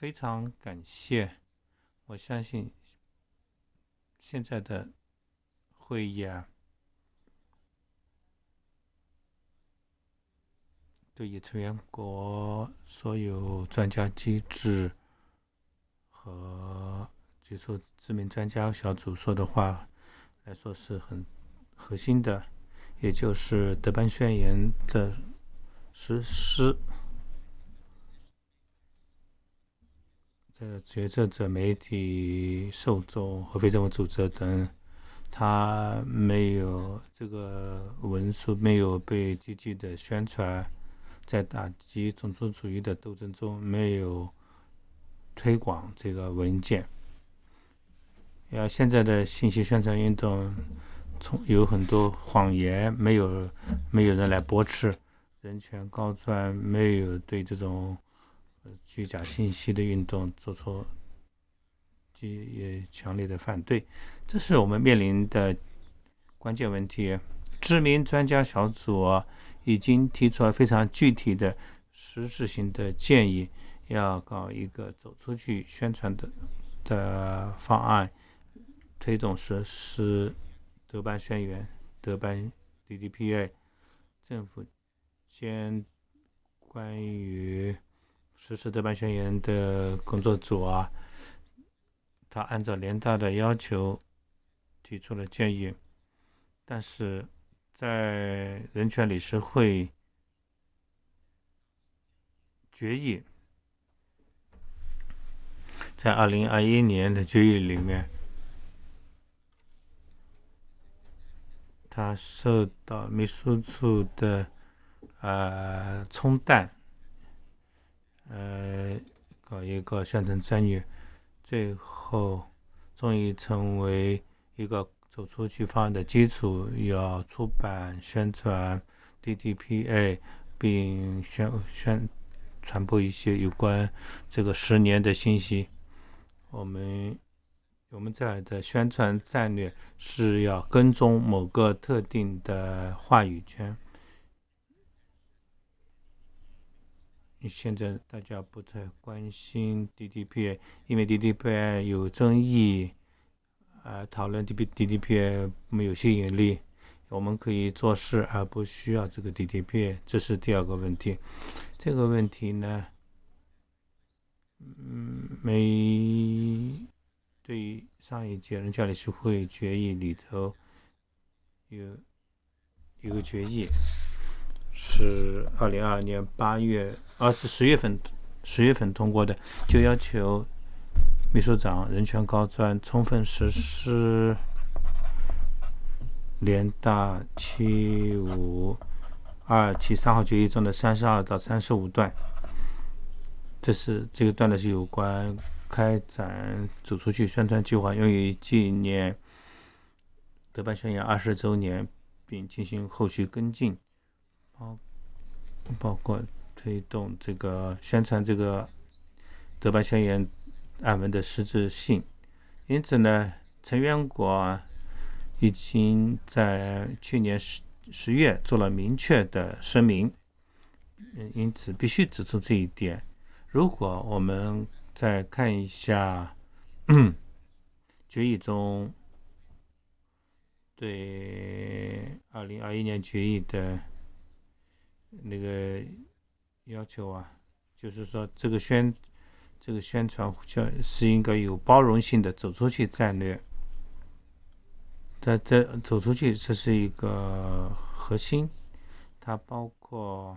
非常感谢。我相信现在的会议对于成员国所有专家机制和接受知名专家小组说的话来说是很核心的，也就是德班宣言的实施。学者、媒体、受众和非政府组织等，他没有这个文书没有被积极的宣传，在打击种族主义的斗争中没有推广这个文件。现在的信息宣传运动有很多谎言，没有人来驳斥，人权高专没有对这种虚假信息的运动做出强烈的反对，这是我们面临的关键问题。知名专家小组已经提出了非常具体的实质性的建议，要搞一个走出去宣传的方案，推动实施德班宣言、德班 DDPA。政府间关于实施德班宣言的工作组他按照联大的要求提出了建议，但是在人权理事会决议，在2021年的决议里面，他受到秘书处的冲淡，搞一个宣传专业，最后终于成为一个走出去方案的基础，要出版宣传 DDPA， 并传播一些有关这个10年的信息。我们在的宣传战略是要跟踪某个特定的话语权。现在大家不太关心 DDPA， 因为 DDPA 有争议，讨论 DDPA 没有吸引力。我们可以做事而不需要这个 DDPA， 这是第二个问题。这个问题呢，对上一届人权理事会决议里头有一个决议，是2022年10月份通过的，就要求秘书长人权高专充分实施联大75273号决议中的32到35段。这个段落是有关开展走出去宣传计划，用于纪念德班宣言20周年，并进行后续跟进，包括推动这个宣传这个德班宣言案文的实质性。因此呢，成员国已经在去年10月做了明确的声明，因此必须指出这一点。如果我们再看一下决议中对2021年决议的那个要求就是说这个宣传是应该有包容性的走出去战略。这走出去，这是一个核心，它包括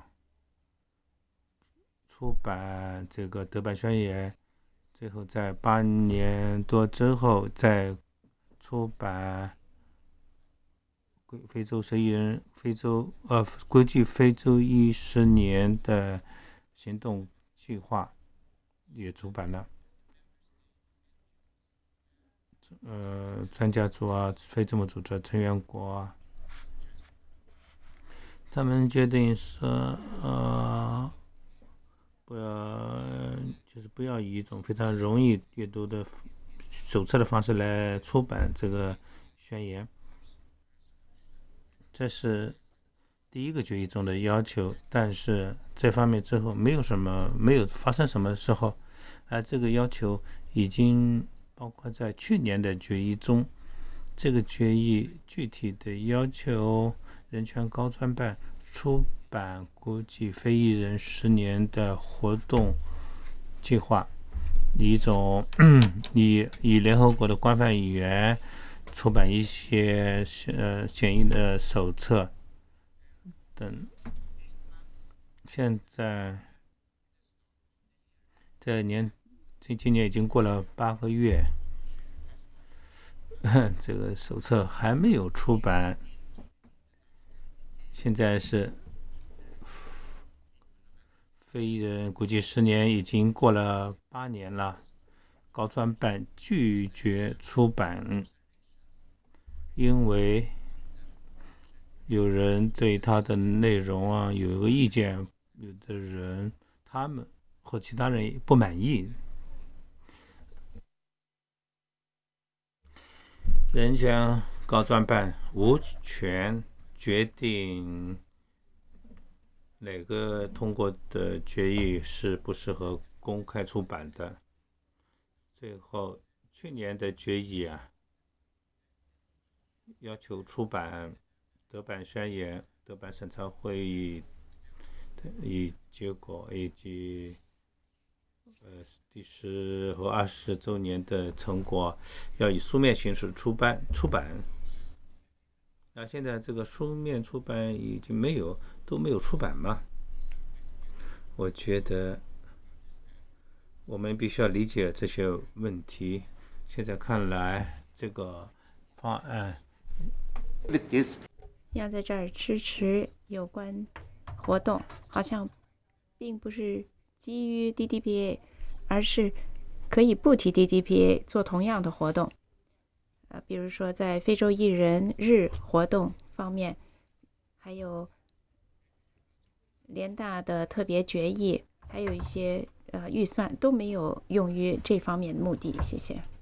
出版这个德版宣言，最后在8年多之后再出版规矩非洲10年的行动计划也出版了。专家组非政府组织成员国他们决定说，不要以一种非常容易阅读的手册的方式来出版这个宣言。这是第一个决议中的要求，但是这方面之后没有发生什么时候， 而这个要求已经包括在去年的决议中。这个决议具体的要求人权高专办出版国际非裔人10年的活动计划，以联合国的官方语言出版一些简易的手册等。现在今年已经过了8个月，这个手册还没有出版。现在是非裔人估计10年已经过了8年了，高专办拒绝出版，因为有人对它的内容有一个意见，有的人他们和其他人不满意。人权高专办无权决定哪个通过的决议是不适合公开出版的。最后，去年的决议要求出版德版宣言、德版审查会议的结果以及第10和20周年的成果，要以书面形式出版。那现在这个书面出版已经都没有出版嘛？我觉得我们必须要理解这些问题。现在看来，这个方案要在这儿支持有关活动，好像并不是基于 DDPA， 而是可以不提 DDPA 做同样的活动。比如说在非洲裔人日活动方面，还有联大的特别决议，还有一些预算都没有用于这方面的目的。谢谢。